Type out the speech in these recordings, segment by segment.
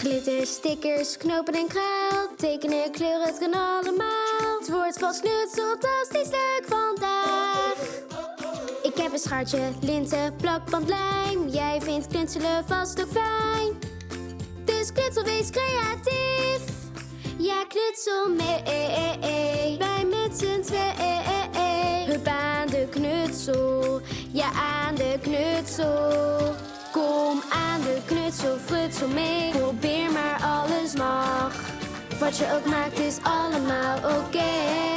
Glitter, stickers, knopen en kraal. Tekenen, kleuren, het kan allemaal. Het wordt vast knutseltastisch leuk vandaag. Ik heb een schaartje, linten, plakband, lijm. Jij vindt knutselen vast ook fijn. Dus knutsel, wees creatief. Ja, knutsel mee. Wij met z'n twee. Hup aan de knutsel. Ja, aan de knutsel. Kom aan de knutsel, frutsel mee. Probeer maar, alles mag. Wat je ook maakt is allemaal oké.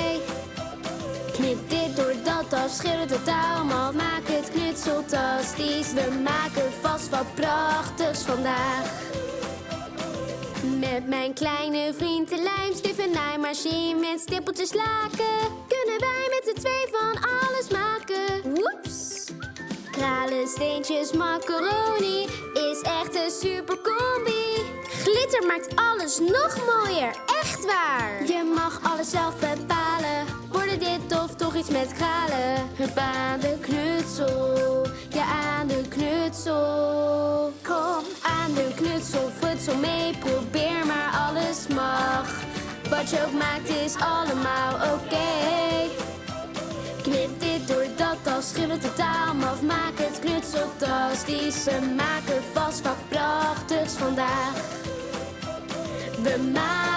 Knip dit door dat af, schil het totaal af. Maak het knutseltastisch. We maken vast wat prachtigs vandaag. Met mijn kleine vriend de lijmstift en naaimachine met stippeltjes laken kunnen wij met z'n twee van alles maken. Woeps! Kralen, steentjes, macaroni is echt een super combi. Glitter maakt alles nog mooier, echt waar. Je mag alles zelf bepalen. Worden dit of toch iets met kralen? Hup aan de knutsel, ja aan de knutsel. Kom aan de knutsel, frutsel mee. Probeer maar, alles mag. Wat je ook maakt is allemaal oké. Knip dit door dat al, schil het totaal af. Maak het knutseltastisch. We maken vast wat prachtigs vandaag. We maken